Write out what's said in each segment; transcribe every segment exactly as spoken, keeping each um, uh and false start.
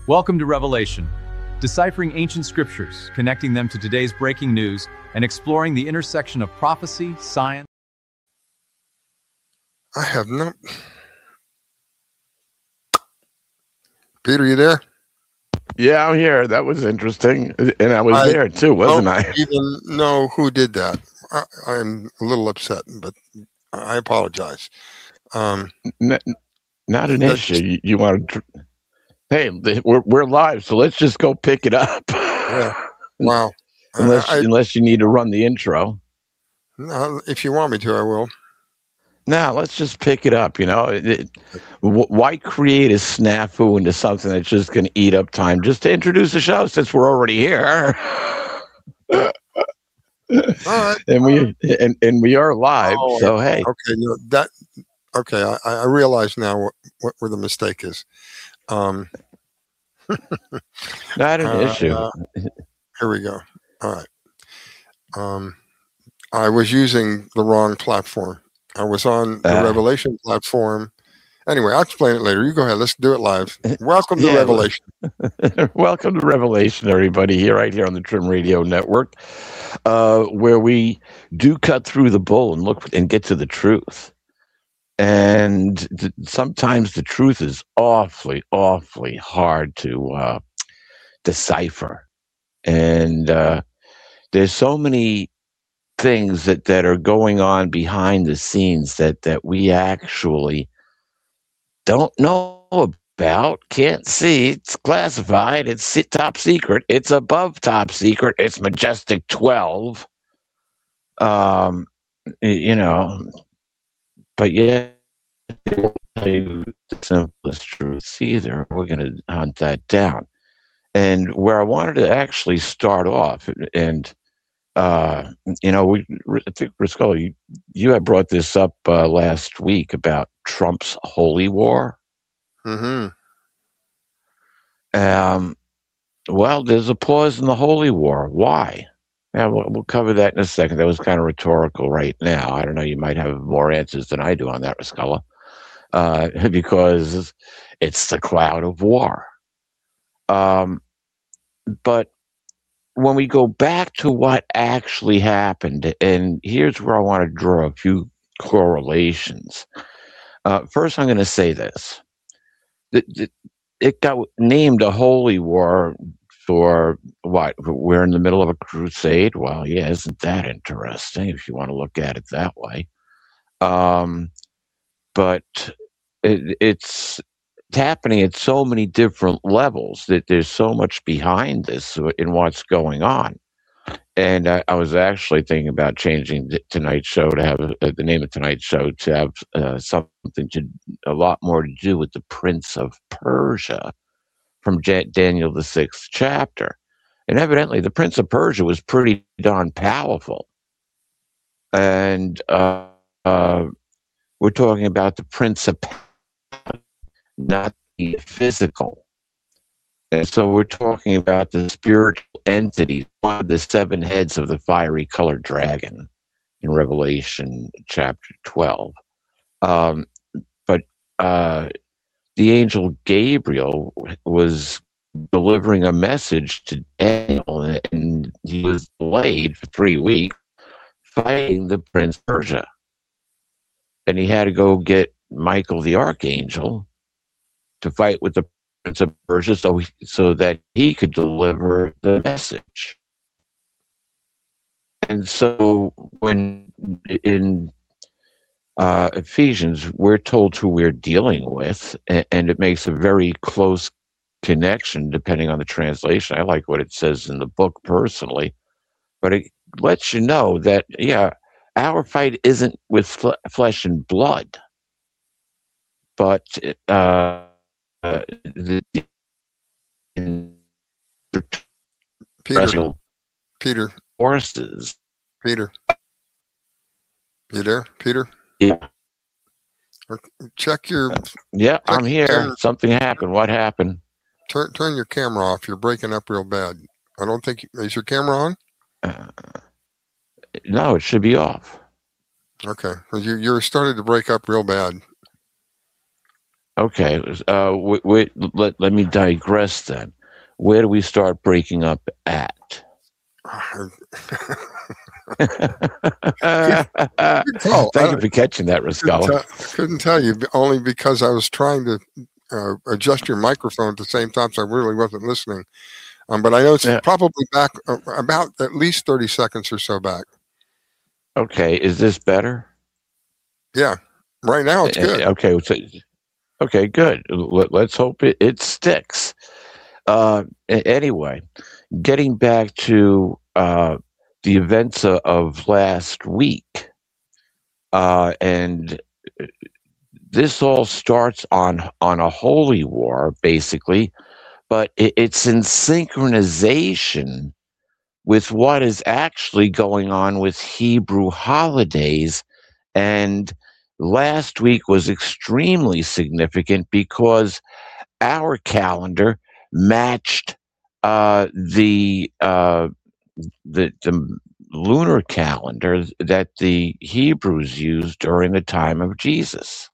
Welcome to Revelation, deciphering ancient scriptures, connecting them to today's breaking news, and exploring the intersection of prophecy, science. I have no. Peter, you there? Yeah, I'm here. That was interesting, and I was I there too, wasn't don't I? even know who did that. I, I'm a little upset, but I apologize. Um, N- not an that's issue. You, you want to? Hey, th- we're we're live, so let's just go pick it up. yeah. Wow. unless I, I, unless you need to run the intro. no, if you want me to, I will. Now let's just pick it up. You know, it, it, wh- why create a snafu into something that's just going to eat up time just to introduce the show since we're already here? All right. and we and, and we are live. Oh, so hey, okay. No, that okay. I, I realize now what, what where the mistake is. Um, not an uh, issue. uh, here we go. All right. Um, I was using the wrong platform. I was on the Uh, Revelation platform. Anyway, I'll explain it later. You go ahead. Let's do it live. Welcome to Yeah, Revelation. Welcome to Revelation, everybody, here, right here on the Trim Radio Network, uh, where we do cut through the bull and look and get to the truth. And th- sometimes the truth is awfully, awfully hard to uh, decipher. And uh, there's so many things that, that are going on behind the scenes that, that we actually don't know about, can't see. It's classified. It's si- top secret. It's above top secret. It's Majestic twelve. Um, y- you know, but yeah, they won't tell you the simplest truths either. We're going to hunt that down. And where I wanted to actually start off, and uh, you know, we I think Riscola, you you had brought this up uh, last week about Trump's holy war. Mm-hmm. Um, well, there's a pause in the holy war. Why? Yeah, we'll, we'll cover that in a second. That was kind of rhetorical right now. I don't know. You might have more answers than I do on that, Riscola, uh, because it's the cloud of war. Um, but when we go back to what actually happened, and here's where I want to draw a few correlations. Uh, first, I'm going to say this. The, the, it got named a holy war for what? We're in the middle of a crusade? Well, yeah, isn't that interesting if you want to look at it that way? Um, but it, it's it's happening at so many different levels that there's so much behind this in what's going on. And I, I was actually thinking about changing the tonight's show to have uh, the name of tonight's show to have uh, something to a lot more to do with the Prince of Persia from J- Daniel the sixth chapter. And evidently, the Prince of Persia was pretty darn powerful. And uh, uh, we're talking about the principality, not the physical. And so we're talking about the spiritual entity, one of the seven heads of the fiery colored dragon in Revelation chapter twelve. Um, but uh, the angel Gabriel was delivering a message to Daniel, and he was delayed for three weeks fighting the Prince of Persia. And he had to go get Michael the archangel to fight with the Prince of Persia so, he, so that he could deliver the message. And so when in uh, Ephesians, we're told who we're dealing with, and, and it makes a very close connection depending on the translation. I like what it says in the book personally, but it lets you know that, yeah, our fight isn't with fl- flesh and blood, but uh, uh, the, the Peter, Peter, forces. Peter, you there, Peter? Yeah. Or check your. Yeah, check I'm here. Turn, Something happened. What happened? turn turn your camera off. You're breaking up real bad. I don't think is your camera on. Uh, no, it should be off. Okay, you you're starting to break up real bad. Okay. Uh, w- w- let, let me digress then. Where do we start breaking up at? Good call. Thank I you for catching that, couldn't, Rascala. tell, couldn't tell you b- only because I was trying to uh, adjust your microphone at the same time, so I really wasn't listening. Um, but I know it's Yeah. probably back uh, about at least thirty seconds or so back. Okay. Is this better? Yeah. Right now it's Uh, good. Okay. So, okay. Good. Let, let's hope it, it sticks. Uh, a- anyway, getting back to uh, the events of, of last week, uh, and this all starts on on a holy war, basically, but it, it's in synchronization with what is actually going on with Hebrew holidays. And last week was extremely significant because our calendar matched uh, the, uh, the the lunar calendar that the Hebrews used during the time of Jesus.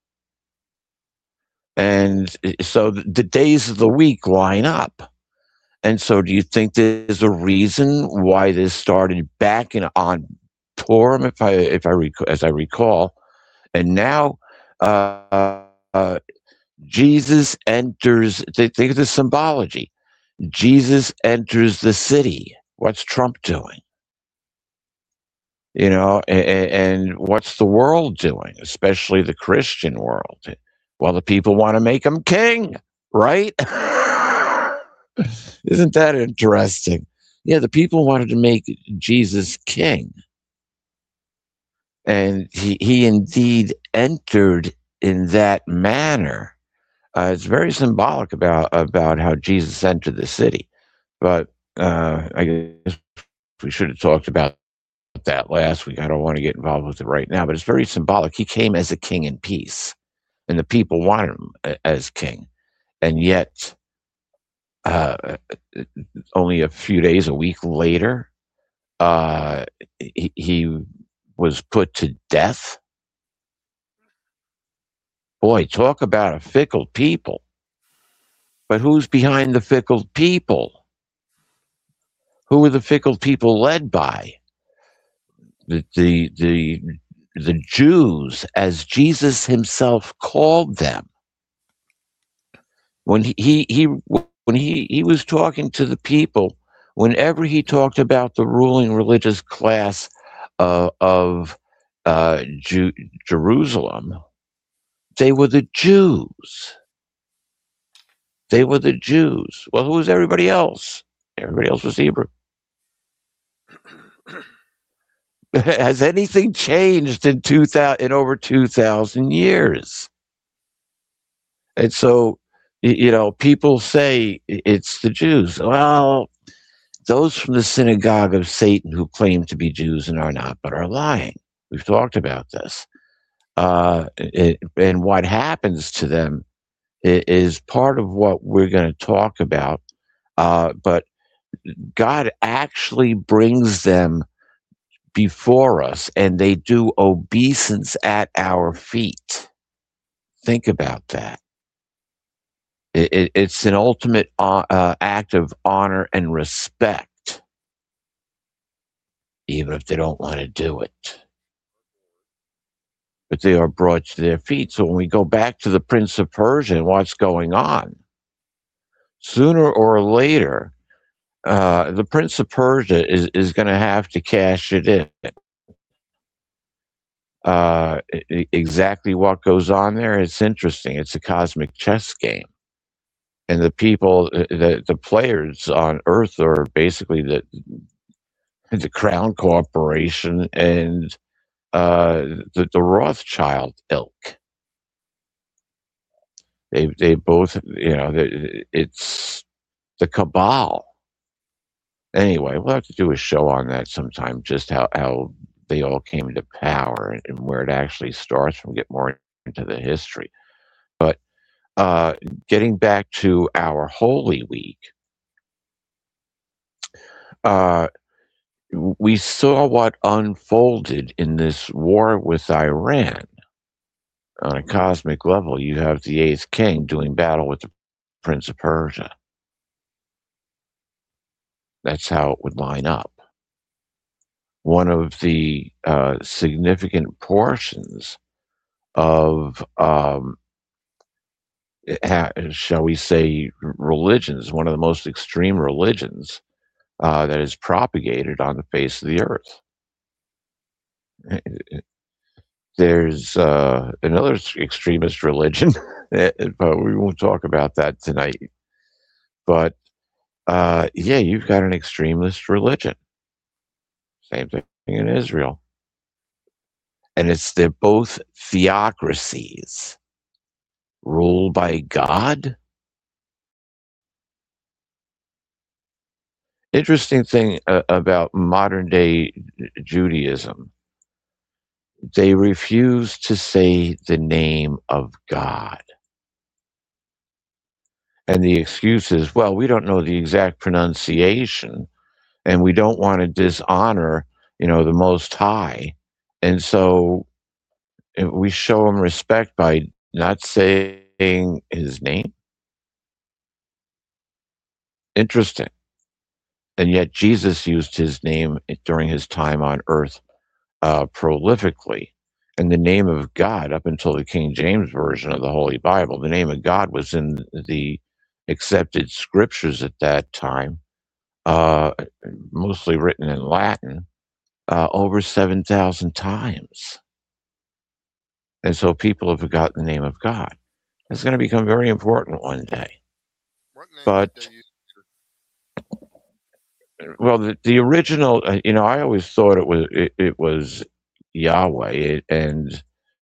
And so the days of the week line up. And so do you think there's a reason why this started back in on Purim, if I if I rec- as I recall, and now uh, uh, Jesus enters. Think think of the symbology. Jesus enters the city. What's Trump doing? You know, and, and what's the world doing, especially the Christian world? Well, the people want to make him king, right? Isn't that interesting? Yeah, the people wanted to make Jesus king. And he, he indeed entered in that manner. Uh, it's very symbolic about, about how Jesus entered the city. But uh, I guess we should have talked about that last week. I don't want to get involved with it right now, but it's very symbolic. He came as a king in peace, and the people wanted him a- as king. And yet, uh, only a few days, a week later, uh, he, he was put to death. Boy, talk about a fickle people. But who's behind the fickle people? Who are the fickle people led by? The, the, the, the Jews, as Jesus himself called them. When he, he, he when he, he was talking to the people, whenever he talked about the ruling religious class uh, of uh, Ju- Jerusalem, they were the Jews. They were the Jews. Well, who was everybody else? Everybody else was Hebrew. Has anything changed in two thousand in over two thousand years? And so, you know, people say it's the Jews. Well, those from the synagogue of Satan who claim to be Jews and are not, but are lying. We've talked about this. Uh, it, and what happens to them is part of what we're going to talk about. Uh, but God actually brings them before us and they do obeisance at our feet. Think about that. It, it, it's an ultimate uh, uh, act of honor and respect, even if they don't want to do it. But they are brought to their feet. So when we go back to the Prince of Persia and what's going on, sooner or later, uh, the Prince of Persia is, is going to have to cash it in. Uh, exactly what goes on there, it's interesting. It's a cosmic chess game. And the people, the, the players on Earth are basically the, the Crown Corporation and uh, the, the Rothschild ilk. They, they both, you know, it's the cabal. Anyway, we'll have to do a show on that sometime, just how, how they all came to power and, and where it actually starts from, get more into the history. But uh, getting back to our Holy Week, uh, we saw what unfolded in this war with Iran. on a cosmic level, you have the eighth king doing battle with the Prince of Persia. That's how it would line up. One of the uh, significant portions of, um, ha- shall we say, religions, one of the most extreme religions uh, that is propagated on the face of the earth. There's uh, another extremist religion, but we won't talk about that tonight. But uh, yeah, you've got an extremist religion. Same thing in Israel. And it's they're both theocracies ruled by God. Interesting thing uh, about modern day Judaism, they refuse to say the name of God. And the excuse is, well, we don't know the exact pronunciation and we don't want to dishonor, you know, the Most High. And so uh, we show him respect by not saying his name. Interesting. And yet Jesus used his name during his time on earth uh, prolifically. And the name of God, up until the King James Version of the Holy Bible, the name of God was in the accepted scriptures at that time, uh, mostly written in Latin, uh, over seven thousand times. And so people have forgotten the name of God. It's going to become very important one day. What name But did they use? well, the, the original, uh, you know, I always thought it was it, it was Yahweh, it, and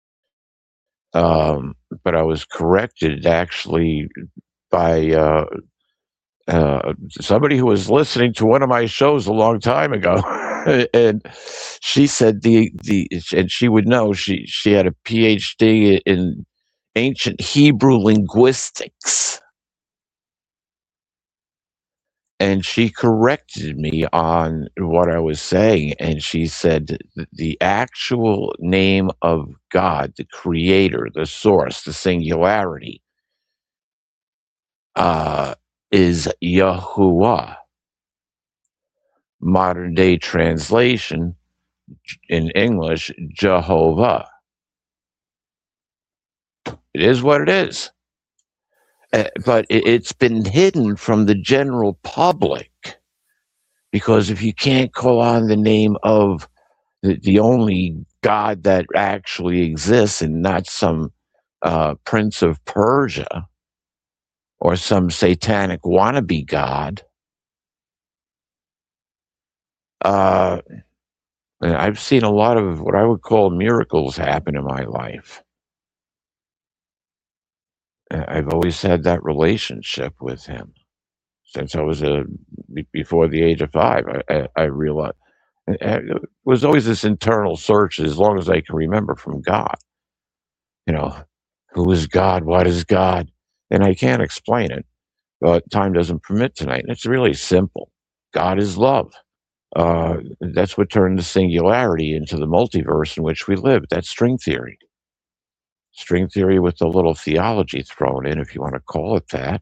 um, but I was corrected actually by uh, uh, somebody who was listening to one of my shows a long time ago, and she said the the and she would know she she had a P H D in ancient Hebrew linguistics. And she corrected me on what I was saying. And she said the actual name of God, the creator, the source, the singularity, uh, is Yahuwah. Modern day translation in English, Jehovah. It is what it is. Uh, but it, it's been hidden from the general public. Because if you can't call on the name of the, the only God that actually exists and not some uh, Prince of Persia or some satanic wannabe God, uh, I've seen a lot of what I would call miracles happen in my life. I've always had that relationship with him since I was a before the age of five. I, I, I realized. It was always this internal search as long as I can remember from God. You know, who is God? What is God? And I can't explain it, but time doesn't permit tonight. And it's really simple. God is love. Uh, that's what turned the singularity into the multiverse in which we live. That's string theory. String theory with a little theology thrown in, if you want to call it that.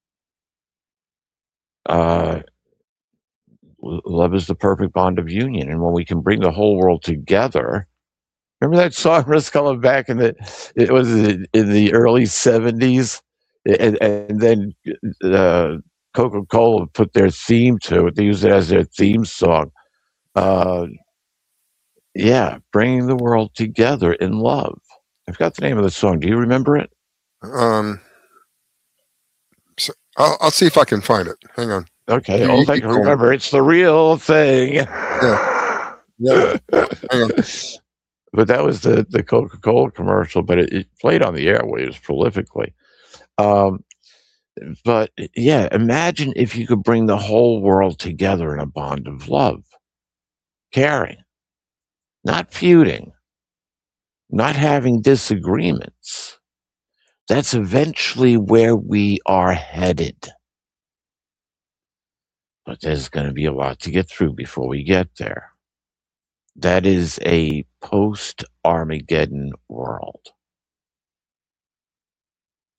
Uh, love is the perfect bond of union. And when we can bring the whole world together, remember that song, Riscola, back in the, it was in the early seventies? And, and then uh, Coca-Cola put their theme to it. They used it as their theme song. Uh, yeah, bringing the world together in love. I've got the name of the song. Do you remember it? Um, so I'll, I'll see if I can find it. Hang on. Okay, You- all you I keep can going. remember, it's the real thing. Yeah. Yeah. Hang on. But that was the, the Coca-Cola commercial, but it, it played on the airwaves prolifically. Um, but yeah, imagine if you could bring the whole world together in a bond of love, caring, not feuding, not having disagreements. That's eventually where we are headed. But there's going to be a lot to get through before we get there. That is a post-Armageddon world.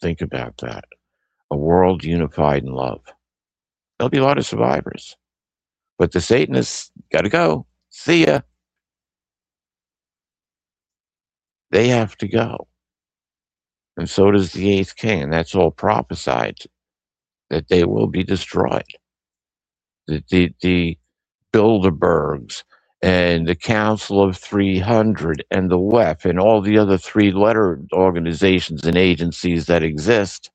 Think about that. A world unified in love. There'll be a lot of survivors. But the Satanists got to go. See ya. They have to go. And so does the eighth king. And that's all prophesied, that they will be destroyed. The, the, the Bilderbergs and the Council of three hundred and the W E F and all the other three-letter organizations and agencies that exist,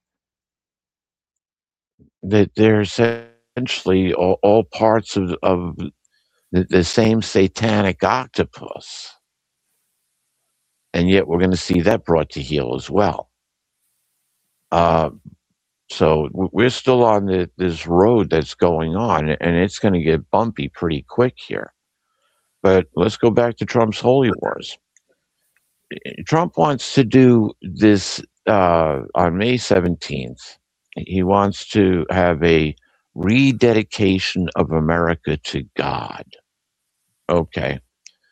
that they're essentially all, all parts of, of the, the same satanic octopus. And yet we're going to see that brought to heel as well. Uh, so we're still on the, this road that's going on, and it's going to get bumpy pretty quick here. But let's go back to Trump's holy wars. Trump wants to do this uh, on May seventeenth. He wants to have a rededication of America to God. Okay.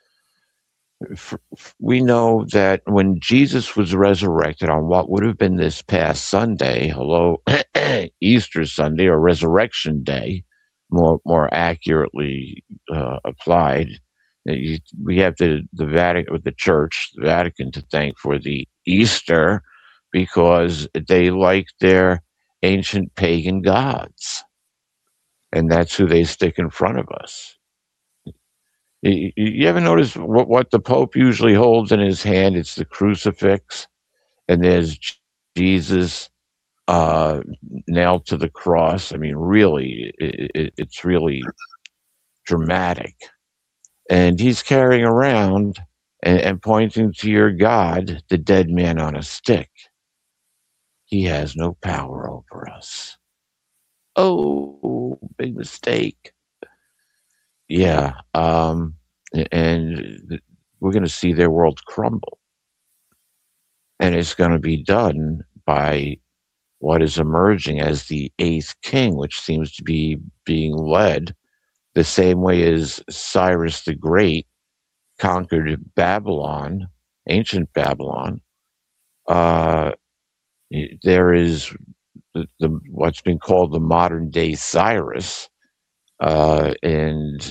We know that when Jesus was resurrected on what would have been this past Sunday, hello, Easter Sunday, or Resurrection Day, more more accurately uh, applied, you, we have the the Vatican, or the Church, the Vatican, to thank for the Easter, because they like their ancient pagan gods, and that's who they stick in front of us. You, you ever notice what, what the Pope usually holds in his hand? It's the crucifix, and there's Jesus uh, nailed to the cross. I mean, really, it, it, it's really dramatic. And he's carrying around and, and pointing to your God, the dead man on a stick. He has no power over us. Oh, big mistake. Yeah, um, and we're going to see their world crumble. And it's going to be done by what is emerging as the eighth king, which seems to be being led the same way as Cyrus the Great conquered Babylon, ancient Babylon. Uh, there is the, the what's been called the modern day Cyrus. Uh, and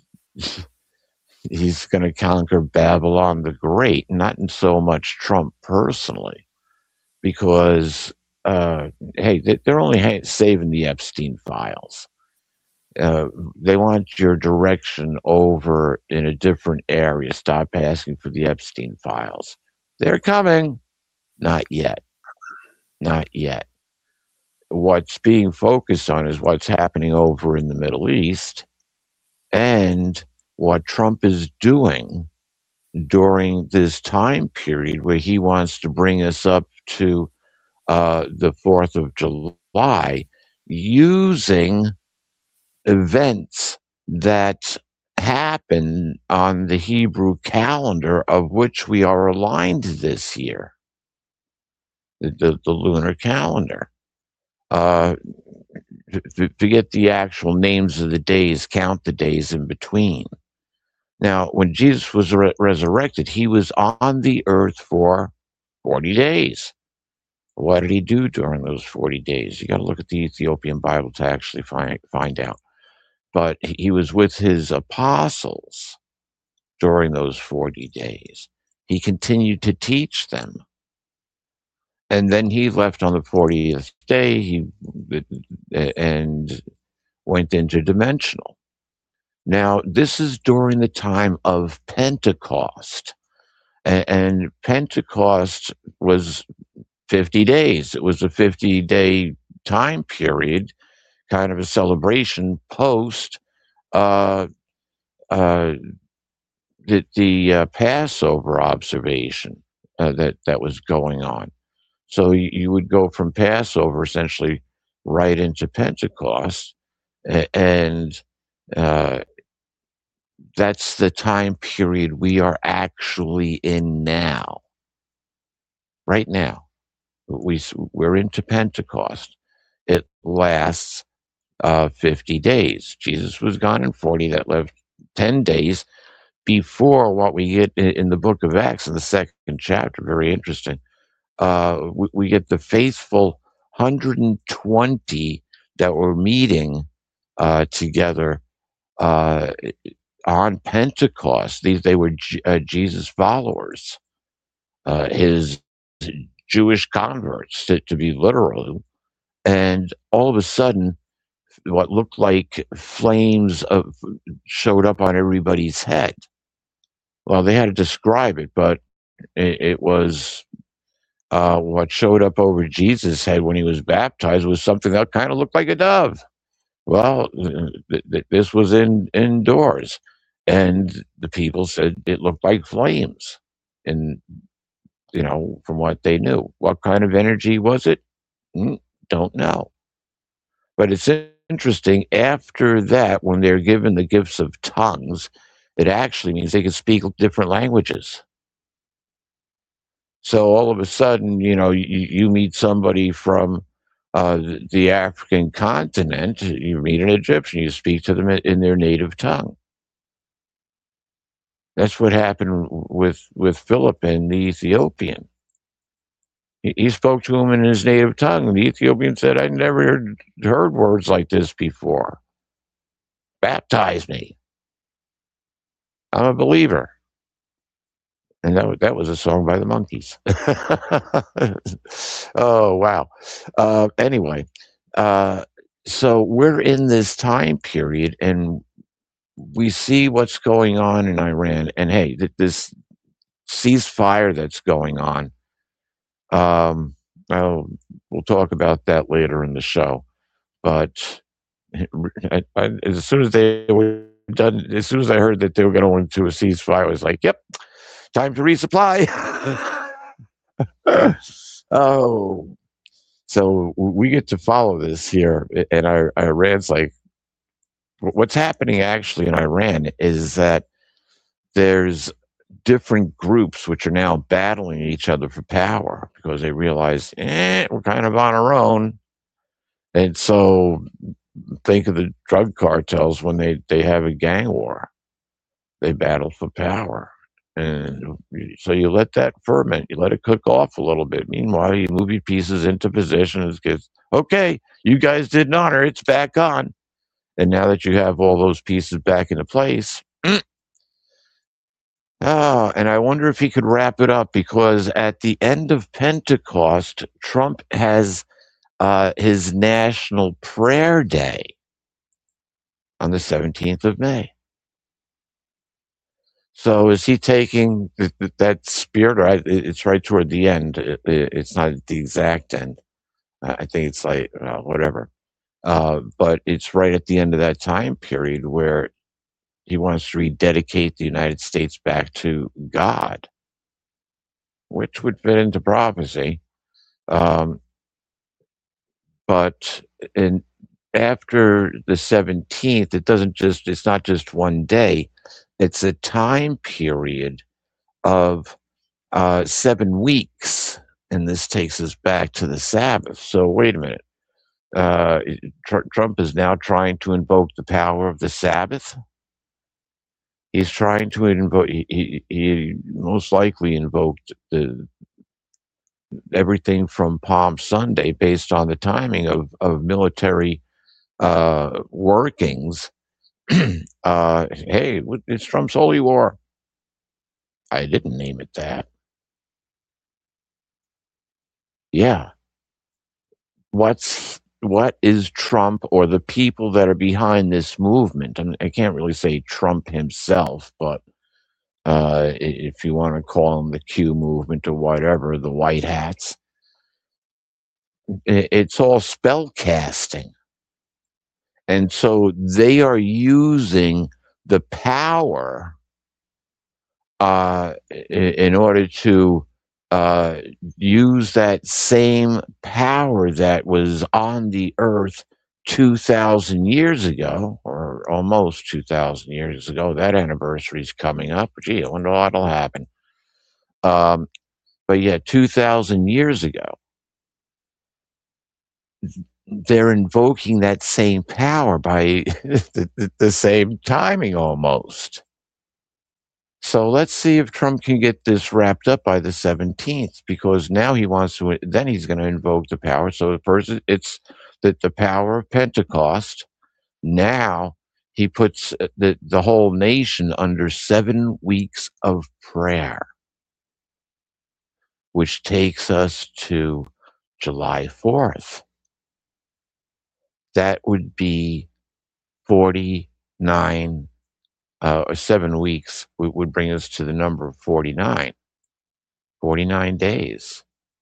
he's going to conquer Babylon the Great, not in so much Trump personally, because, uh, hey, they're only saving the Epstein files. Uh, they want your direction over in a different area. Stop asking for the Epstein files. They're coming. Not yet. Not yet. What's being focused on is what's happening over in the Middle East and what Trump is doing during this time period where he wants to bring us up to uh, the fourth of July using events that happen on the Hebrew calendar, of which we are aligned this year, the, the, the lunar calendar. Uh, forget the actual names of the days, count the days in between. Now, when Jesus was re- resurrected, he was on the earth for forty days. What did he do during those forty days? You got to look at the Ethiopian Bible to actually find, find out. But he was with his apostles during those forty days. He continued to teach them. And then he left on the fortieth day he, and went interdimensional. Now, this is during the time of Pentecost. And, and Pentecost was fifty days. It was a fifty-day time period, kind of a celebration post uh, uh, the, the uh, Passover observation uh, that, that was going on. So you, you would go from Passover essentially right into Pentecost, and uh, that's the time period we are actually in now. Right now, we, we're into Pentecost. It lasts uh, fifty days. Jesus was gone in forty. That left ten days before what we get in, in the book of Acts in the second chapter. Very interesting. uh, we, we get the faithful one hundred twenty that were meeting uh, together uh, on Pentecost. These they were J- uh, Jesus followers, uh, his Jewish converts, to, to be literal. And all of a sudden, what looked like flames of, showed up on everybody's head. Well, they had to describe it, but it, it was uh, what showed up over Jesus' head when he was baptized was something that kind of looked like a dove. Well, th- th- this was in indoors, and the people said it looked like flames. And you know, from what they knew, what kind of energy was it? Mm, don't know. But it's interesting. After that, when they're given the gifts of tongues, it actually means they can speak different languages. So all of a sudden, you know, you, you meet somebody from uh, the, the African continent, you meet an Egyptian, you speak to them in, in their native tongue. That's what happened with with Philip and the Ethiopian. He, he spoke to him in his native tongue, and the Ethiopian said, "I never heard, heard words like this before. Baptize me. I'm a believer." And that, wa- that was a song by the Monkees. Oh, wow. Uh, anyway, uh, so we're in this time period and we see what's going on in Iran. And hey, th- this ceasefire that's going on, um, I'll, we'll talk about that later in the show. But I, I, as soon as they were done, as soon as I heard that they were going to go into a ceasefire, I was like, yep, time to resupply. Oh, so we get to follow this here, and I, Iran's like, what's happening actually in Iran is that there's different groups which are now battling each other for power because they realize, eh, we're kind of on our own. And so think of the drug cartels when they, they have a gang war. They battle for power. And so you let that ferment, you let it cook off a little bit. Meanwhile, you move your pieces into positions. Gets, okay, you guys didn't honor, it's back on. And now that you have all those pieces back into place, mm, oh, and I wonder if he could wrap it up because at the end of Pentecost, Trump has uh, his National Prayer Day on the seventeenth of May. So is he taking th- th- that spirit? Or I, it- it's right toward the end. It, it- it's not at the exact end. I I think it's like uh, whatever. Uh, but it's right at the end of that time period where he wants to rededicate the United States back to God, which would fit into prophecy. Um, but in after the seventeenth, it doesn't just. It's not just one day. It's a time period of uh, seven weeks, and this takes us back to the Sabbath. So wait a minute. Uh, tr- Trump is now trying to invoke the power of the Sabbath. He's trying to invoke. He, he, he most likely invoked the everything from Palm Sunday based on the timing of of military uh, workings. uh, hey, it's Trump's holy war. I didn't name it that. Yeah, what's what is Trump or the people that are behind this movement? I, mean, I can't really say Trump himself, but uh, if you want to call him the Q movement or whatever, the white hats, it's all spell casting. And so they are using the power uh, in order to uh, use that same power that was on the earth two thousand years ago, or almost two thousand years ago. That anniversary is coming up. Gee, I wonder what'll happen. Um, but yeah, two thousand years ago, they're invoking that same power by the, the, the same timing almost. So let's see if Trump can get this wrapped up by the seventeenth, because now he wants to, then he's going to invoke the power. So first it's that the power of Pentecost. Now he puts the, the whole nation under seven weeks of prayer, which takes us to July fourth. That would be forty-nine, uh, or seven weeks would, would bring us to the number of forty-nine. forty-nine days.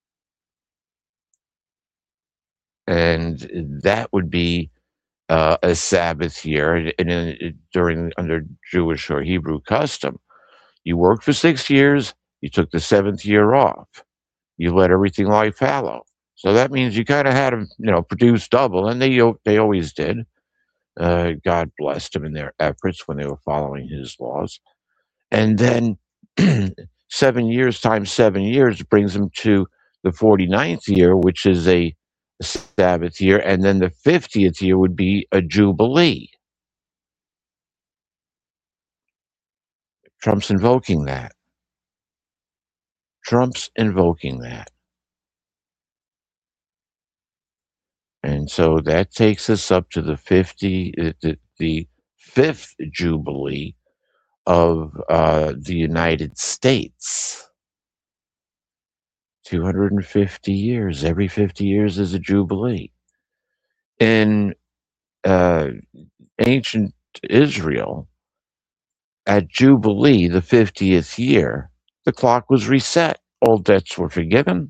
And that would be uh, a Sabbath year. And in, during under Jewish or Hebrew custom, you worked for six years, you took the seventh year off. You let everything lie fallow. So that means you kind of had to, you know, produce double, and they they always did. Uh, God blessed them in their efforts when they were following His laws. And then seven years times seven years brings them to the forty-ninth year, which is a Sabbath year, and then the fiftieth year would be a Jubilee. Trump's invoking that. Trump's invoking that. And so that takes us up to the fifty, the, the fifth Jubilee of uh, the United States. two hundred fifty years. Every fifty years is a Jubilee. In uh, ancient Israel, at Jubilee, the fiftieth year, the clock was reset. All debts were forgiven.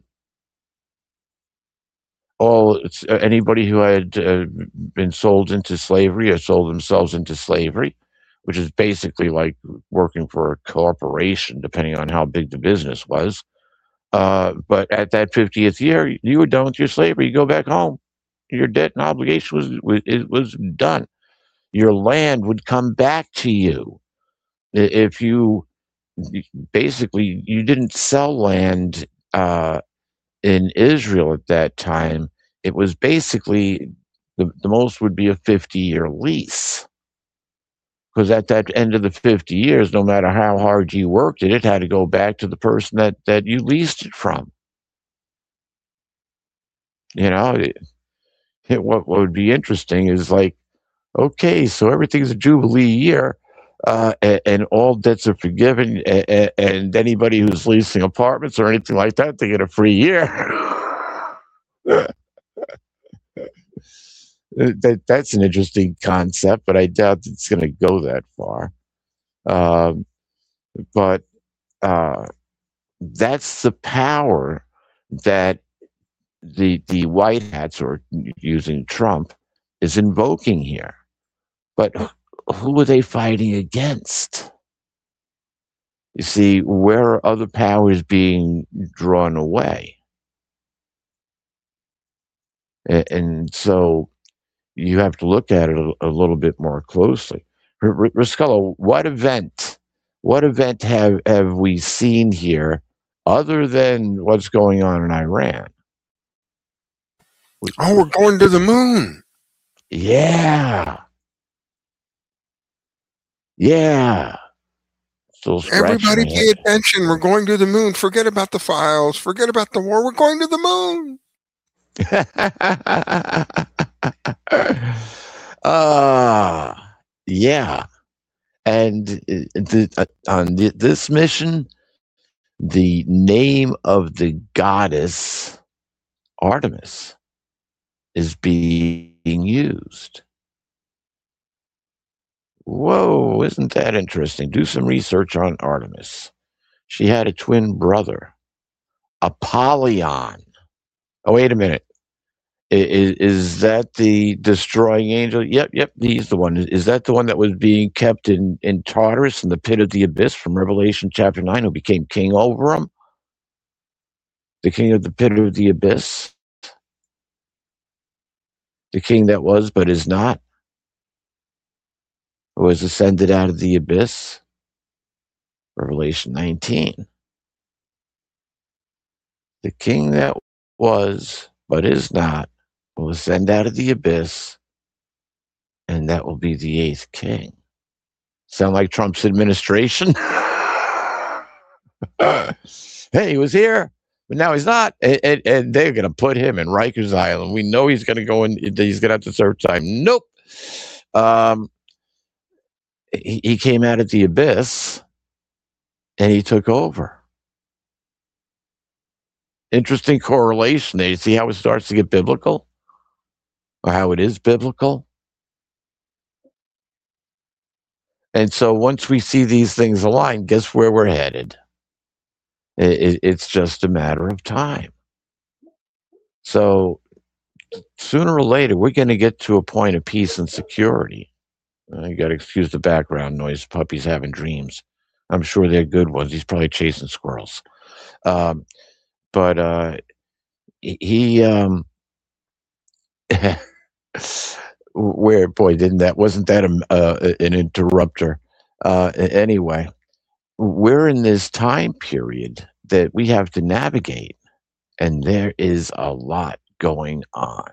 All anybody who had uh, been sold into slavery or sold themselves into slavery, which is basically like working for a corporation, depending on how big the business was. Uh, but at that fiftieth year, you were done with your slavery. You go back home. Your debt and obligation was, was it was done. Your land would come back to you. If you basically you didn't sell land uh, in Israel at that time, it was basically the, the most would be a fifty-year lease. Because at that end of the fifty years, no matter how hard you worked it, it had to go back to the person that, that you leased it from. You know, it, it, what, what would be interesting is like, okay, so everything's a Jubilee year, uh, and, and all debts are forgiven, and, and anybody who's leasing apartments or anything like that, they get a free year. that, that's an interesting concept, but I doubt it's going to go that far. Um, but uh, that's the power that the the white hats, or using Trump, is invoking here. But who are they fighting against? You see, where are other powers being drawn away? And, and so you have to look at it a, a little bit more closely. R- R- Ruscolo, what event, what event have, have we seen here other than what's going on in Iran? Oh, we're going to the moon. Yeah. Yeah. Still Everybody pay attention. We're going to the moon. Forget about the files. Forget about the war. We're going to the moon. uh, yeah. And the, uh, on the, this mission, the name of the goddess Artemis is being used. Whoa, isn't that interesting? Do some research on Artemis. She had a twin brother, Apollyon. Oh, wait a minute. Is, is that the destroying angel? Yep, yep, he's the one. Is that the one that was being kept in, in Tartarus in the pit of the abyss from Revelation chapter nine, who became king over him? The king of the pit of the abyss? The king that was but is not? Who was ascended out of the abyss? Revelation nineteen. The king that was but is not will ascend out of the abyss, and that will be the eighth king. Sound like Trump's administration? Hey, he was here, but now he's not, and, and, and they're going to put him in Rikers Island. We know he's going to go in. He's going to have to serve time. Nope. Um, he, he came out of the abyss, and he took over. Interesting correlation there. You see how it starts to get biblical, or how it is biblical. And so once we see these things align, guess where we're headed? It, it's just a matter of time. So sooner or later, we're going to get to a point of peace and security. Uh, you got to excuse the background noise. Puppy's having dreams. I'm sure they're good ones. He's probably chasing squirrels. Um, but uh, he, um, where boy didn't that wasn't that a, uh, an interrupter? Uh, anyway, we're in this time period that we have to navigate, and there is a lot going on.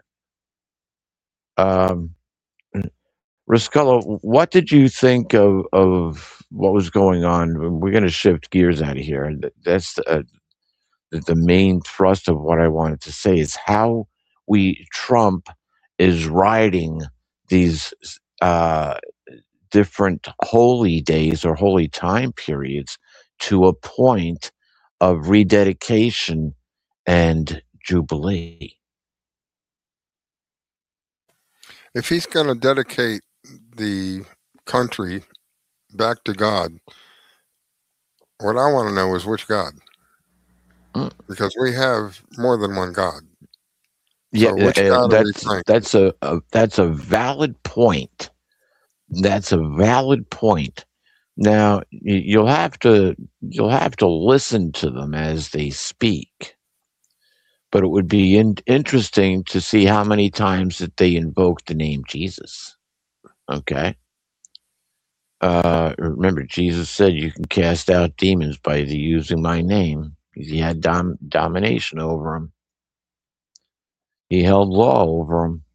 Um, Ruscullo, what did you think of of what was going on? We're going to shift gears out of here. That's uh, the, the main thrust of what I wanted to say is how we Trump is riding these uh, different holy days or holy time periods to a point of rededication and jubilee. If he's going to dedicate the country back to God, what I want to know is which God, Mm. because we have more than one God. Yeah, So which uh, God are we that's praying? that's a, a that's a valid point. That's a valid point. Now y- you'll have to you'll have to listen to them as they speak, but it would be in, interesting to see how many times that they invoke the name Jesus. Okay. Uh, remember, Jesus said you can cast out demons by the using my name. He had dom- domination over them. He held law over them,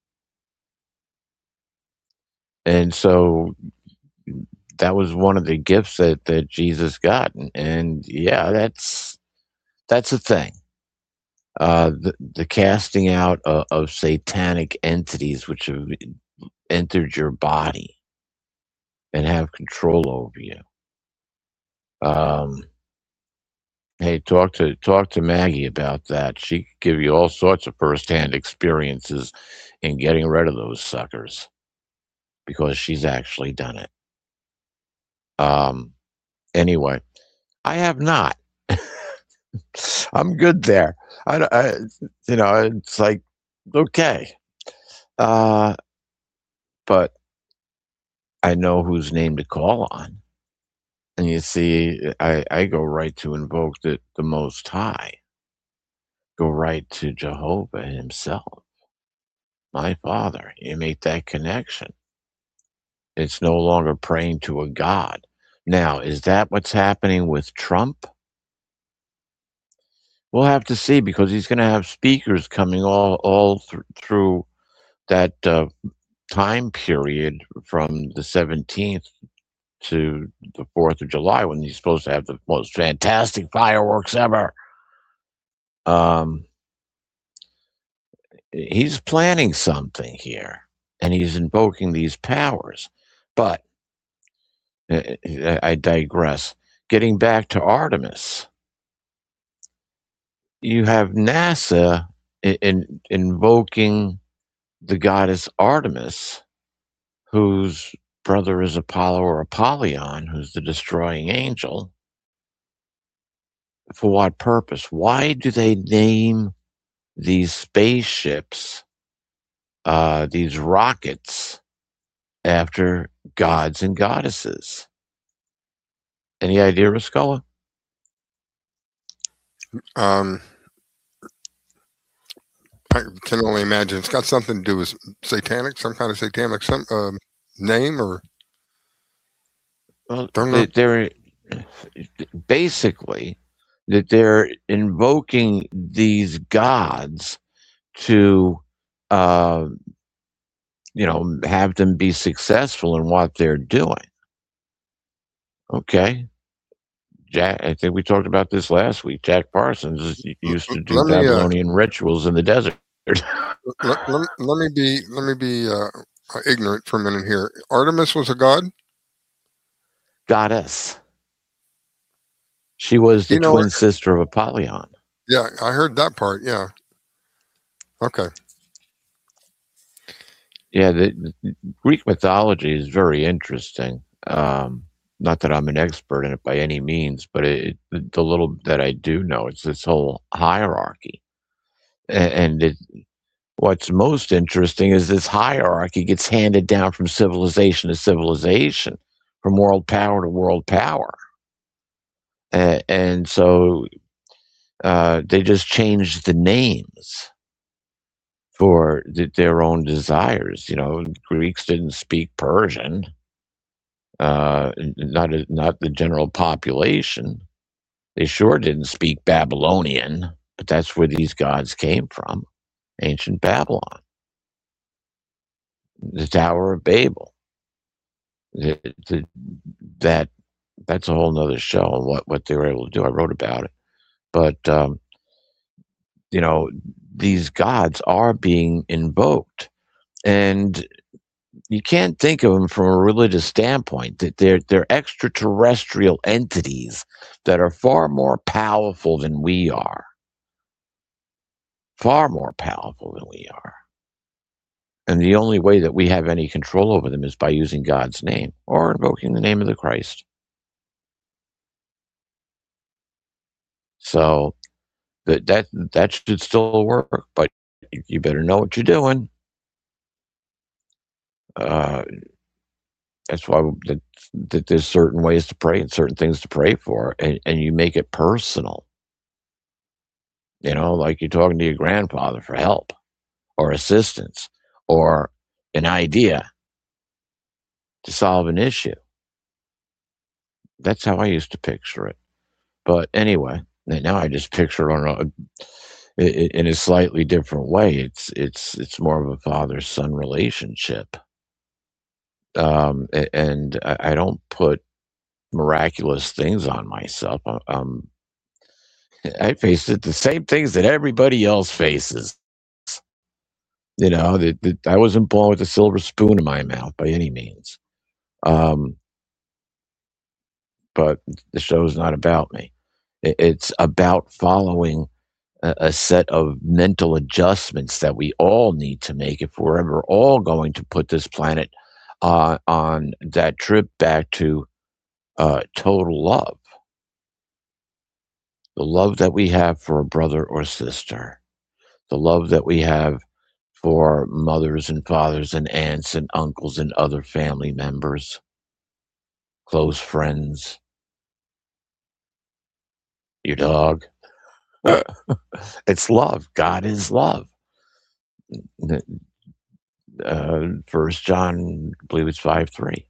and so that was one of the gifts that that Jesus got. And, and yeah, that's that's a thing. Uh, the, the casting out of, of satanic entities which have entered your body and have control over you. Um, hey, talk to talk to Maggie about that. She could give you all sorts of firsthand experiences in getting rid of those suckers because she's actually done it. Um, anyway, I have not. I'm good there. I, I, you know, it's like okay, uh, but I know whose name to call on. And you see, I, I go right to invoke the, the Most High, go right to Jehovah himself, my Father. You make that connection. It's no longer praying to a God. Now, is that what's happening with Trump? We'll have to see because he's going to have speakers coming all all th- through that uh, time period from the seventeenth to the fourth of July when he's supposed to have the most fantastic fireworks ever. Um, he's planning something here and he's invoking these powers. But uh, I digress. Getting back to Artemis, you have NASA in, in, invoking the goddess Artemis, whose brother is Apollo or Apollyon, who's the destroying angel. For what purpose? Why do they name these spaceships, uh, these rockets, after gods and goddesses? Any idea, Ruscullo? Um, I can only imagine it's got something to do with satanic, some kind of satanic some um, name, or Well, don't know. they, they're basically that they're invoking these gods to, uh, you know, have them be successful in what they're doing. Okay. Jack, I think we talked about this last week. Jack Parsons used to do Let me uh, Babylonian rituals in the desert. let, let, let me be let me be uh, ignorant for a minute here. Artemis was a god? Goddess. She was the You know, twin sister of Apollyon. yeah, I heard that part. Yeah. Okay. Yeah, the, the Greek mythology is very interesting. Um, not that I'm an expert in it by any means, but it, the, the little that I do know, it's this whole hierarchy. And, and it, what's most interesting is this hierarchy gets handed down from civilization to civilization, from world power to world power. And, and so uh, they just changed the names for th- their own desires. You know, Greeks didn't speak Persian, uh, not a, not the general population. They sure didn't speak Babylonian, but that's where these gods came from, ancient Babylon, the Tower of Babel. The, the, that that's a whole nother show on what, what they were able to do. I wrote about it, but um, you know, these gods are being invoked, and you can't think of them from a religious standpoint. That they're they're extraterrestrial entities that are far more powerful than we are, far more powerful than we are. And the only way that we have any control over them is by using God's name or invoking the name of the Christ. So that that that should still work, but you better know what you're doing. Uh, that's why that, that there's certain ways to pray and certain things to pray for, and, and you make it personal. You know, like you're talking to your grandfather for help or assistance or an idea to solve an issue. That's how I used to picture it. But anyway, now I just picture it on a, in a slightly different way. It's it's it's more of a father-son relationship. Um, and I don't put miraculous things on myself. Um, I face it the same things that everybody else faces. You know, that, that I wasn't born with a silver spoon in my mouth by any means. Um, but the show's not about me. It's about following a, a set of mental adjustments that we all need to make if we're ever all going to put this planet uh, on that trip back to uh, total love. The love that we have for a brother or sister. The love that we have for mothers and fathers and aunts and uncles and other family members, close friends, your dog. It's love. God is love. Uh, First John, I believe it's five three.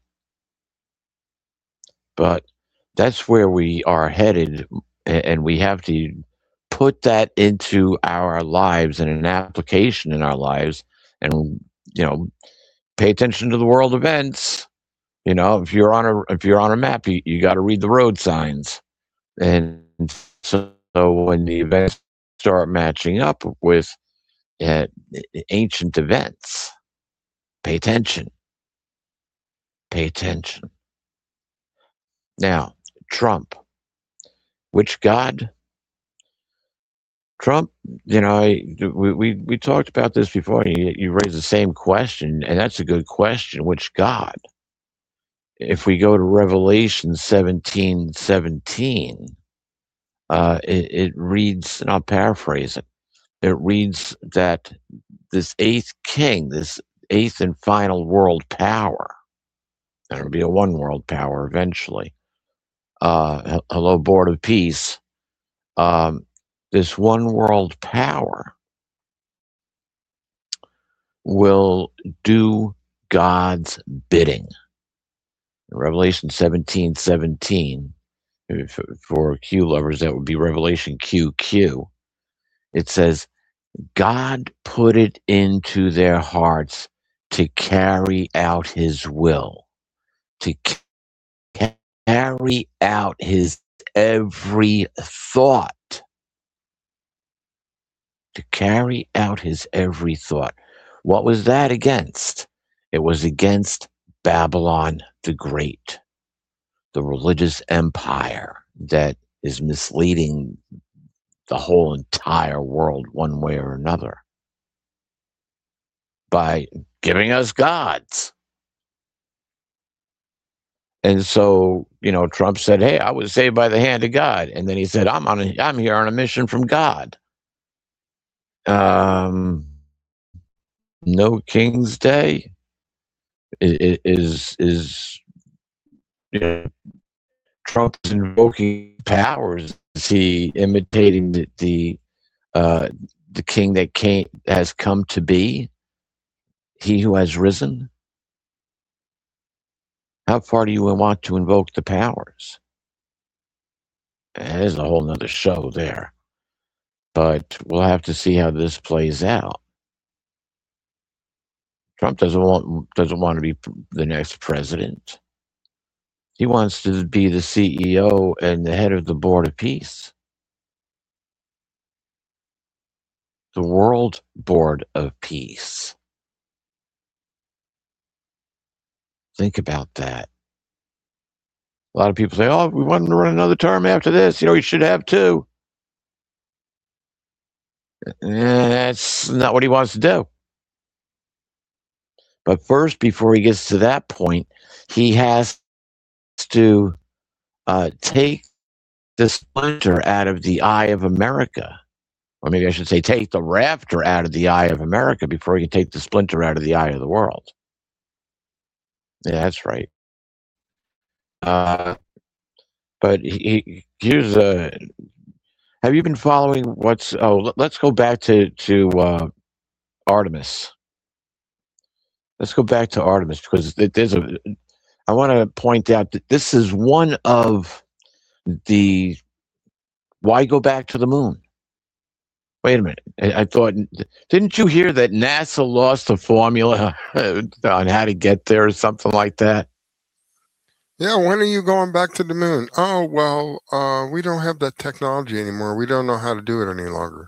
But that's where we are headed, and we have to put that into our lives and an application in our lives, and you know, pay attention to the world events. You know, if you're on a if you're on a map, you, you got to read the road signs, and so, so when the events start matching up with uh, ancient events, pay attention. Pay attention. Now, Trump, which God? Trump, you know, I, we, we we talked about this before. And you, you raised the same question, and that's a good question. Which God? If we go to Revelation seventeen seventeen, uh, it, it reads, and I'll paraphrase it. It reads that this eighth king, this eighth and final world power, and it'll be a one world power eventually. Uh, hello, Board of Peace. Um, this one world power will do God's bidding. In Revelation seventeen seventeen, for Q lovers, that would be Revelation Q Q. It says, God put it into their hearts to carry out his will, to carry out his every thought. To carry out his every thought. What was that against? It was against Babylon the Great, the religious empire that is misleading the whole entire world one way or another by giving us gods. And so, you know, Trump said, hey, I was saved by the hand of God. And then he said, I'm on a, I'm here on a mission from God. Um, no King's Day is, is, is you know, Trump is invoking powers. Is he imitating the, the, uh, the king that came, has come to be? He who has risen? How far do you want to invoke the powers? There's a whole nother show there. But we'll have to see how this plays out. Trump doesn't want doesn't want to be the next president. He wants to be the C E O and the head of the Board of Peace. The World Board of Peace. Think about that. A lot of people say, oh, we want him to run another term after this. You know, he should have two. That's not what he wants to do. But first, before he gets to that point, he has to uh, take the splinter out of the eye of America. Or maybe I should say take the rafter out of the eye of America before he can take the splinter out of the eye of the world. Yeah, that's right. Uh, but he, he, here's a... Have you been following what's... Oh, let's go back to, to uh, Artemis. Let's go back to Artemis, because there's a... I want to point out that this is one of the... Why go back to the moon? Wait a minute. I, I thought... Didn't you hear that NASA lost the formula on how to get there or something like that? Yeah, when are you going back to the moon? Oh, well, uh, we don't have that technology anymore. We don't know how to do it any longer.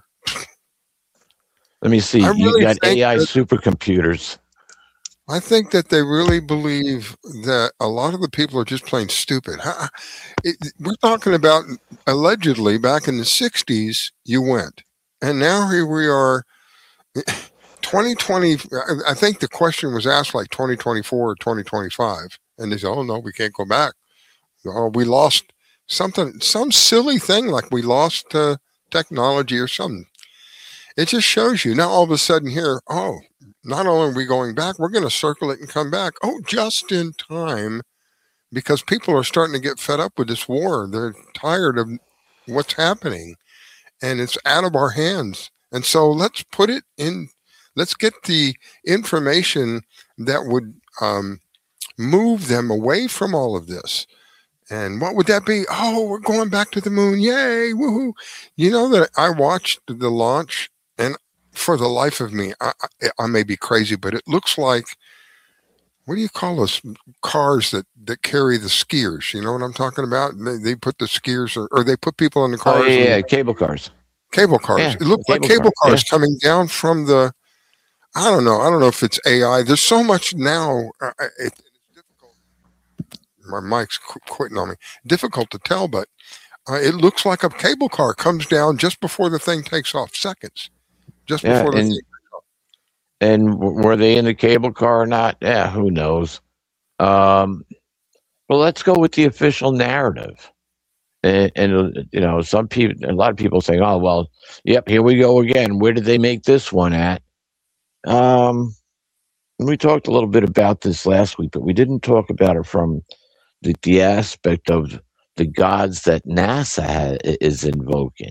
Let me see. Really You got A I that, supercomputers. I think that they really believe that a lot of the people are just plain stupid. It, we're talking about allegedly back in the sixties, you went. And now here we are, twenty twenty. I think the question was asked like twenty twenty-four or twenty twenty-five. And they say, oh, no, we can't go back. Oh, we lost something, some silly thing like we lost uh, technology or something. It just shows you. Now, all of a sudden here, oh, not only are we going back, we're going to circle it and come back. Oh, just in time, because people are starting to get fed up with this war. They're tired of what's happening, and it's out of our hands. And so let's put it in, let's get the information that would um, move them away from all of this. And what would that be? Oh, we're going back to the moon. Yay, woohoo. You know that I watched the launch, and for the life of me, I, I, I may be crazy, but it looks like, what do you call those cars that, that carry the skiers? You know what I'm talking about? They, they put the skiers, or, or they put people in the cars. Oh, yeah, yeah, cable cars. Cable cars. Yeah, it looked cable like cable cars, cars yeah. coming down from the, I don't know. I don't know if it's A I. There's so much now. Uh, it, it's difficult. My mic's qu- quitting on me. Difficult to tell, but uh, it looks like a cable car comes down just before the thing takes off. Seconds. Just Yeah, before the and, thing takes off. and were they in the cable car or not? Yeah, who knows? Um, well, let's go with the official narrative. And, and you know, some people, a lot of people saying, "Oh, well, yep, here we go again. Where did they make this one at?" Um, we talked a little bit about this last week, but we didn't talk about it from the, the aspect of the gods that NASA ha- is invoking.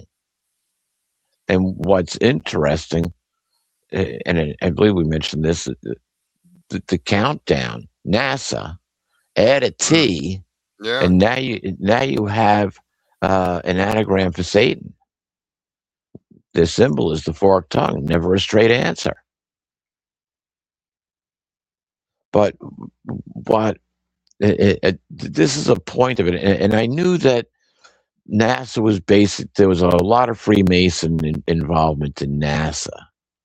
And what's interesting, and I, I believe we mentioned this, the, the countdown, NASA, add a T, Yeah. and now you now you have uh, an anagram for Satan. The symbol is the forked tongue, never a straight answer. But what it, it, this is a point of it, and, and I knew that NASA was basic. There was a lot of Freemason in, involvement in NASA.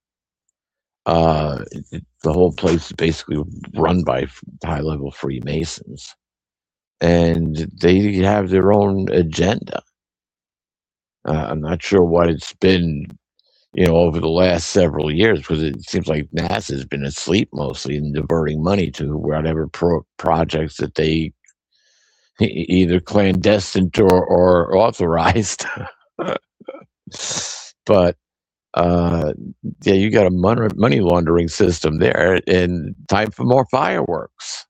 Uh, it, the whole place is basically run by high-level Freemasons, and they have their own agenda. Uh, I'm not sure what it's been, you know, over the last several years, because it seems like NASA has been asleep mostly in diverting money to whatever pro- projects that they e- either clandestine or, or authorized. But uh, yeah, you got a money, money laundering system there, and time for more fireworks.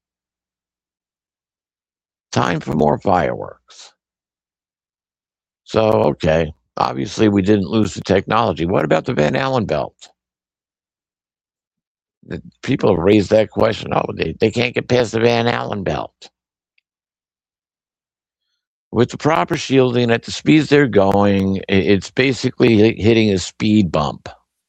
Time for more fireworks. So, okay. Obviously, we didn't lose the technology. What about the Van Allen belt? The people have raised that question. Oh, they, they can't get past the Van Allen belt. With the proper shielding at the speeds they're going, it's basically hitting a speed bump.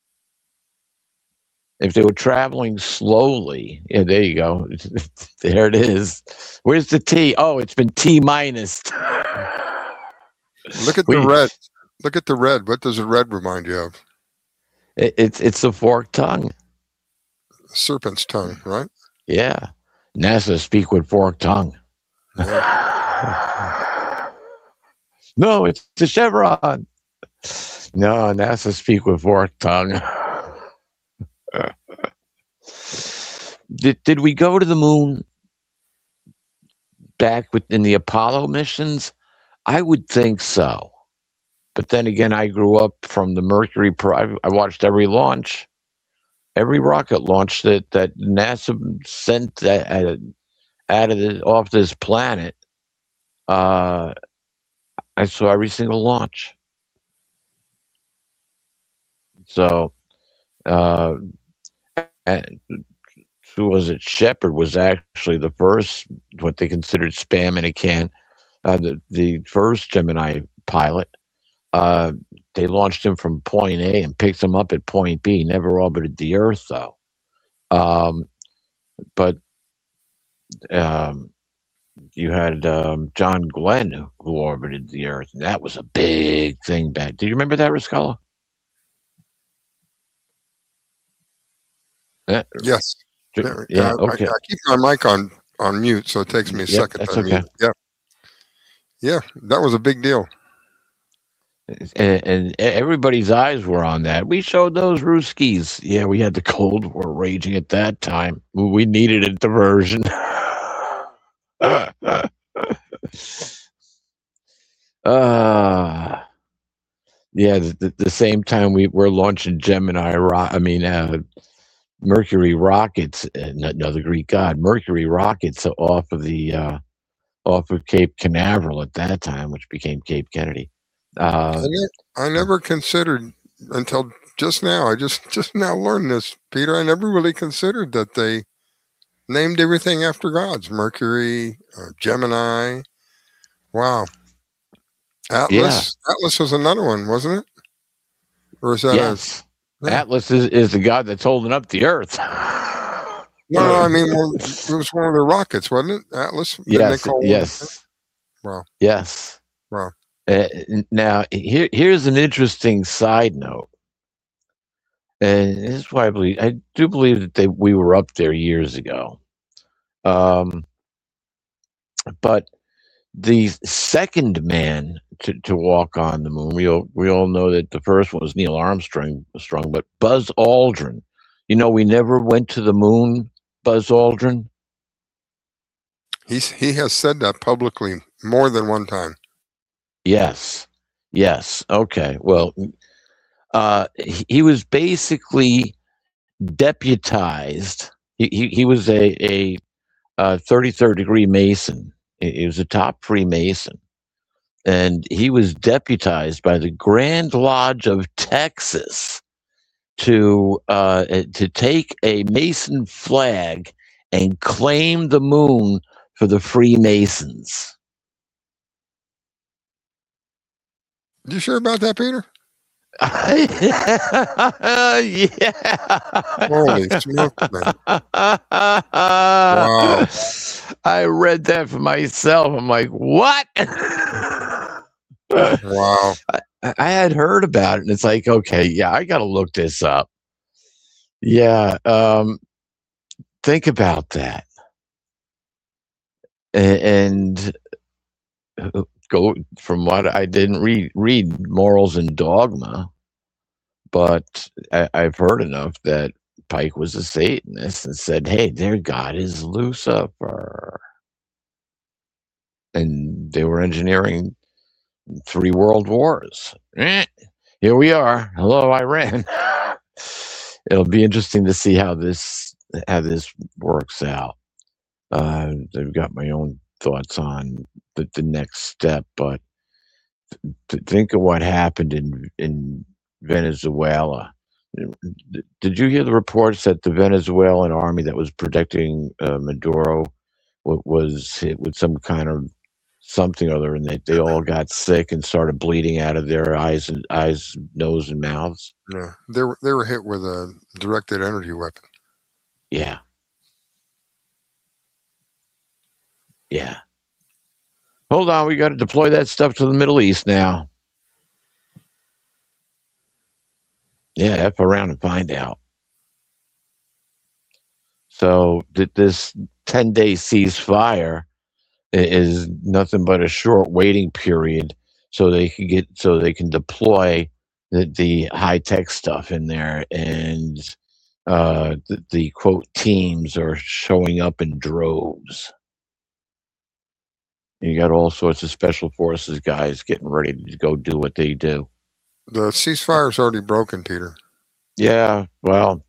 If they were traveling slowly, yeah, there you go. There it is. Where's the T? Oh, it's been T minus. Look at We- the red. Look at the red. What does the red remind you of? It, it's it's a forked tongue. Serpent's tongue, right? Yeah. NASA speak with forked tongue. No, it's the chevron. No, NASA speak with forked tongue. did did we go to the moon back within the Apollo missions? I would think so. But then again, I grew up from the Mercury. Pro- I watched every launch, every rocket launch that, that NASA sent uh, out of the, off this planet. Uh, I saw every single launch. So, uh, and who was it? Shepard was actually the first, what they considered spam in a can, uh, the, the first Gemini pilot. Uh, they launched him from point A and picked him up at point B. Never orbited the Earth, though. Um, but um, you had um, John Glenn who orbited the Earth, and that was a big thing back. Do you remember that, Riscala? Uh, Yes. yeah, Yeah, okay. I, I keep my mic on, on mute, so it takes me a Yep, second that's to okay. unmute. Yeah. Yeah, that was a big deal. And, and everybody's eyes were on that. We showed those Ruskies. Yeah, we had the Cold War raging at that time. We needed a diversion. uh, yeah, the, the same time we were launching Gemini, ro- I mean, uh, Mercury rockets, uh, no, no, the Greek god, Mercury rockets off of the uh, off of Cape Canaveral at that time, which became Cape Kennedy. Uh, I, ne- I never considered until just now. I just just now learned this, Peter. I never really considered that they named everything after gods. Mercury, uh, Gemini. Wow. Atlas. Atlas was another one, wasn't it? Or is that yes. a, yeah. Atlas is, is the god that's holding up the Earth. No, no, I mean, well, it was one of the rockets, wasn't it? Atlas. Didn't they Yes, call one- yes, Wow. yes. Wow. Uh, now, here, here's an interesting side note, and this is why I believe I do believe that they we were up there years ago. Um, but the second man to, to walk on the moon, we all, we all know that the first one was Neil Armstrong, strong, but Buzz Aldrin. You know, we never went to the moon, Buzz Aldrin. He's he has said that publicly more than one time. Yes. Yes. Okay. Well, uh, he, he was basically deputized. He he, he was a, a, a thirty-third degree Mason. He was a top Freemason. And he was deputized by the Grand Lodge of Texas to uh, to take a Mason flag and claim the moon for the Freemasons. You sure about that, Peter? Yeah. Holy smokes, man. Wow. I read that for myself. I'm like, what? Wow. I, I had heard about it, and it's like, okay, yeah, I got to look this up. Yeah, um, think about that, and, and go from what I didn't read read Morals and Dogma, but I, I've heard enough that Pike was a Satanist and said, "Hey, their god is Lucifer," and they were engineering three world wars. Eh, here we are. Hello, Iran. It'll be interesting to see how this how this works out. Uh, I've got my own thoughts on the, the next step, but to think of what happened in in Venezuela. Did you hear the reports that the Venezuelan army that was protecting uh, Maduro was hit with some kind of something or other, and they, they all got sick and started bleeding out of their eyes and eyes, nose, and mouths? Yeah, they were they were hit with a directed energy weapon. Yeah. Yeah. Hold on, we got to deploy that stuff to the Middle East now. Yeah, F around and find out. So th- this ten-day ceasefire is nothing but a short waiting period, so they can get so they can deploy the, the high-tech stuff in there, and uh, the, the quote teams are showing up in droves. You got all sorts of special forces guys getting ready to go do what they do. The ceasefire's already broken, Peter. Yeah, well,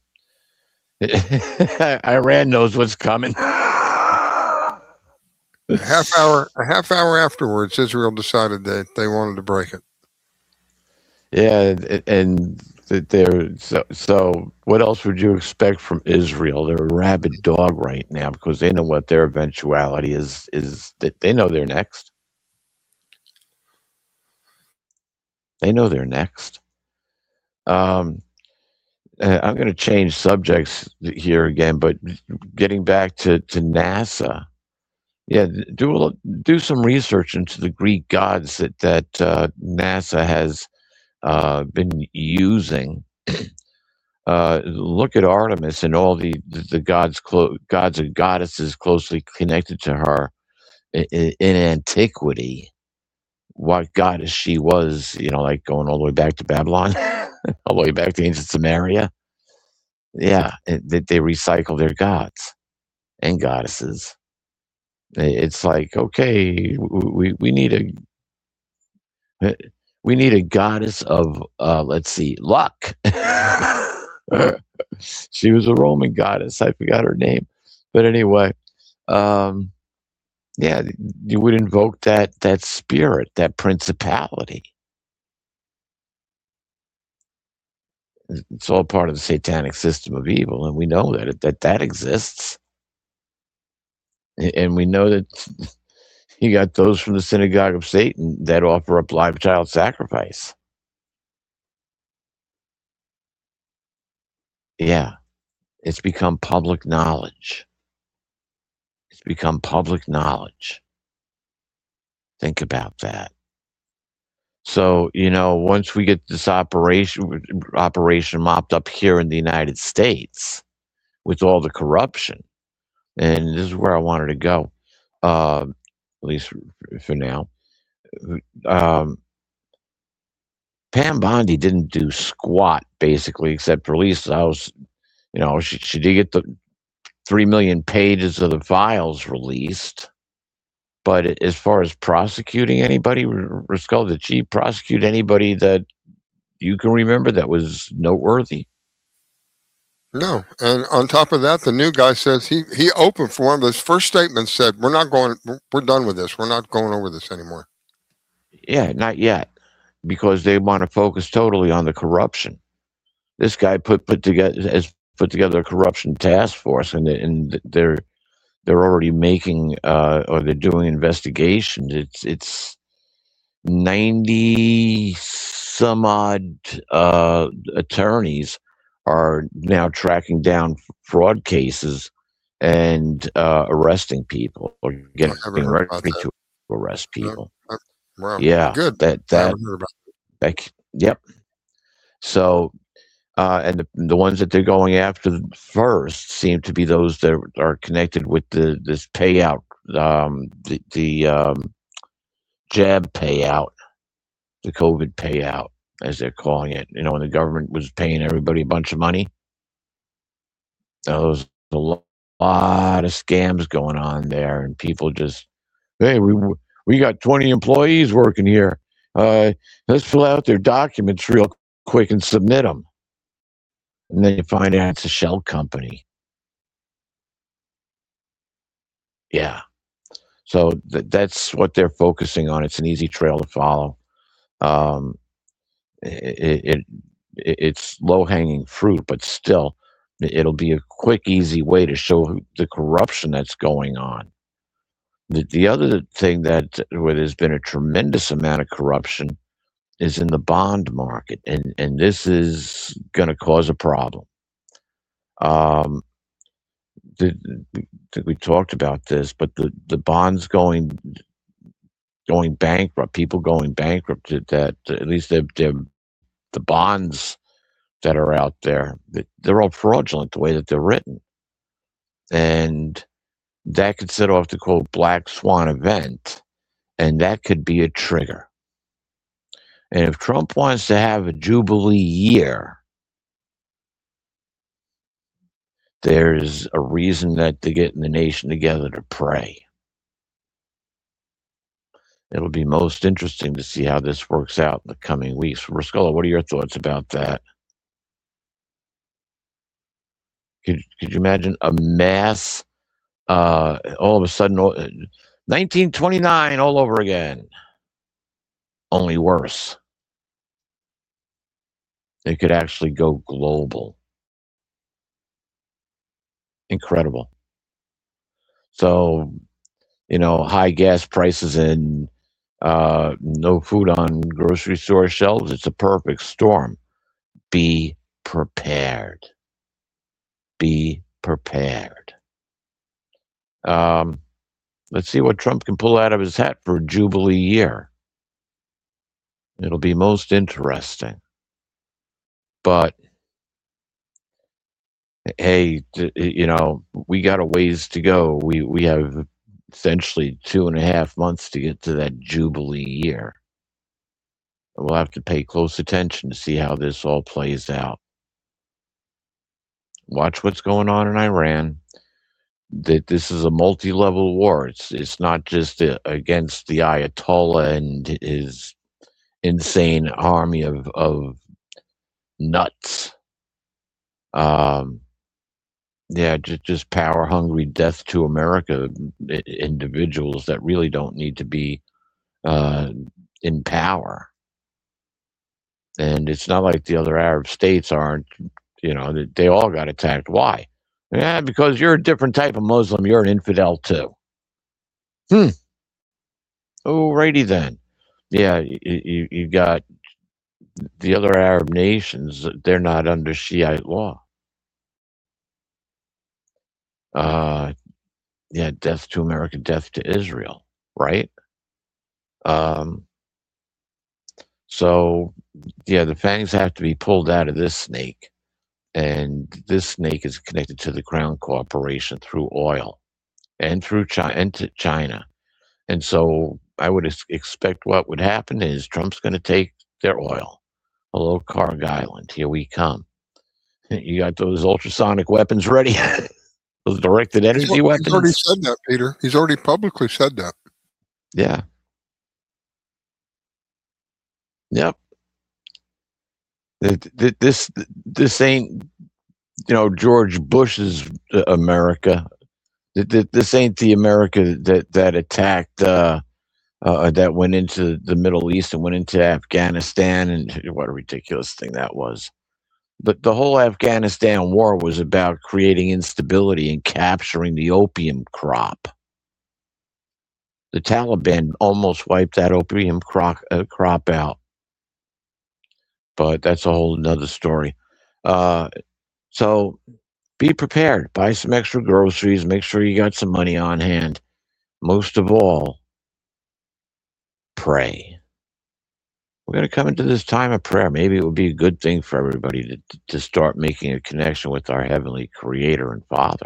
Iran knows what's coming. A half hour, a half hour afterwards, Israel decided that they wanted to break it. Yeah, and they're so. So, what else would you expect from Israel? They're a rabid dog right now because they know what their eventuality is. Is that they know they're next. They know they're next. Um, I'm going to change subjects here again, but getting back to, to NASA, yeah, do do some research into the Greek gods that that uh, NASA has uh, been using. uh, look at Artemis and all the the gods, clo- gods and goddesses closely connected to her in, in antiquity. What goddess she was, you know, like going all the way back to Babylon, all the way back to ancient Samaria. Yeah, they, they recycle their gods and goddesses. It's like, okay, we we need a we need a goddess of uh, let's see, luck. She was a Roman goddess. I forgot her name, but anyway, um, yeah, you would invoke that that spirit, that principality. It's all part of the satanic system of evil, and we know that that that exists. And we know that you got those from the synagogue of Satan that offer up live child sacrifice. Yeah, it's become public knowledge. It's become public knowledge. Think about that. So, you know, once we get this operation operation mopped up here in the United States with all the corruption, and this is where I wanted to go, uh, at least for, for now. Um, Pam Bondi didn't do squat, basically, except release those. You know, she, she did get the three million pages of the files released. But as far as prosecuting anybody, Risco, did she prosecute anybody that you can remember that was noteworthy? No. And on top of that, the new guy says he, he opened for him. His first statement said, we're not going, we're done with this. We're not going over this anymore. Yeah, not yet, because they want to focus totally on the corruption. This guy put put together has put together a corruption task force, and and they're they're already making uh, or they're doing investigations. It's it's ninety some odd uh, attorneys are now tracking down fraud cases and uh, arresting people or getting ready to arrest people. I've, Wow. Yeah, Good. that I that haven't heard about that. Yep. So, uh, and the the ones that they're going after first seem to be those that are connected with the this payout, um, the the um, jab payout, the COVID payout, as they're calling it. You know, when the government was paying everybody a bunch of money, there was a lo- lot of scams going on there, and people just, hey, we we got twenty employees working here. Uh, let's fill out their documents real quick and submit them. And then you find out it's a shell company. Yeah. So th- that's what they're focusing on. It's an easy trail to follow. Um, it, it, it it's low hanging fruit, but still, it'll be a quick, easy way to show the corruption that's going on. The, the other thing that where there's been a tremendous amount of corruption is in the bond market, and and this is going to cause a problem. Um, the, the, we talked about this, but the, the bonds going going bankrupt, people going bankrupt, that at least they're, they're, the bonds that are out there, they're all fraudulent the way that they're written, and that could set off the quote black swan event, and that could be a trigger. And if Trump wants to have a jubilee year, there's a reason that they're getting the nation together to pray. It'll be most interesting to see how this works out in the coming weeks. Ruscola, what are your thoughts about that? Could, could you imagine a mass, uh, all of a sudden, nineteen twenty-nine all over again, only worse? It could actually go global. Incredible. So, you know, high gas prices and uh, no food on grocery store shelves. It's a perfect storm. Be prepared. Be prepared. Um, let's see what Trump can pull out of his hat for a jubilee year. It'll be most interesting. But hey, you know, we got a ways to go. We we have essentially two and a half months to get to that jubilee year. We'll have to pay close attention to see how this all plays out. Watch what's going on in Iran. That this is a multi-level war. It's it's not just a, against the Ayatollah and his insane army of of nuts. Um, yeah, just just power hungry, death to America individuals that really don't need to be uh, in power. And it's not like the other Arab states aren't. You know, they, they all got attacked. Why? Yeah, because you're a different type of Muslim. You're an infidel too. Hmm. Alrighty then. Yeah, you, you, you got the other Arab nations. They're not under Shiite law. Uh, yeah, death to America, death to Israel, right? Um, so, yeah, the fangs have to be pulled out of this snake. And this snake is connected to the Crown Corporation through oil and through China, and to China. And so I would ex- expect what would happen is Trump's going to take their oil. Hello, Carg Island. Here we come. You got those ultrasonic weapons ready? Those directed energy he's, weapons? He's already said that, Peter. He's already publicly said that. Yeah. Yep. This, this ain't, you know, George Bush's America. This ain't the America that, that attacked, uh, uh, that went into the Middle East and went into Afghanistan, and what a ridiculous thing that was. But the whole Afghanistan war was about creating instability and capturing the opium crop. The Taliban almost wiped that opium crop, uh, crop out. But that's a whole nother story. Uh, so be prepared. Buy some extra groceries. Make sure you got some money on hand. Most of all, pray. We're going to come into this time of prayer. Maybe it would be a good thing for everybody to, to start making a connection with our Heavenly Creator and Father.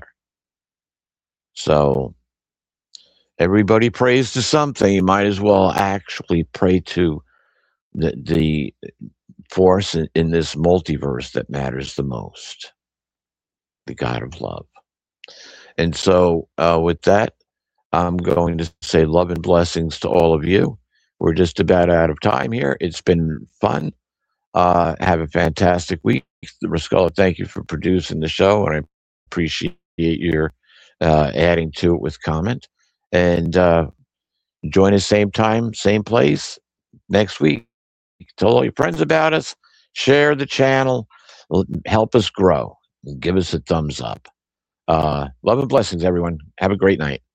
So everybody prays to something. You might as well actually pray to the, the force in, in this multiverse that matters the most, the God of love. And so uh, with that, I'm going to say love and blessings to all of you. We're just about out of time here. It's been fun. Uh, have a fantastic week. Ruscula, thank you for producing the show, and I appreciate your uh, adding to it with comment. And uh, join us same time, same place next week. Tell all your friends about us. Share the channel. Help us grow. Give us a thumbs up. Uh, love and blessings, everyone. Have a great night.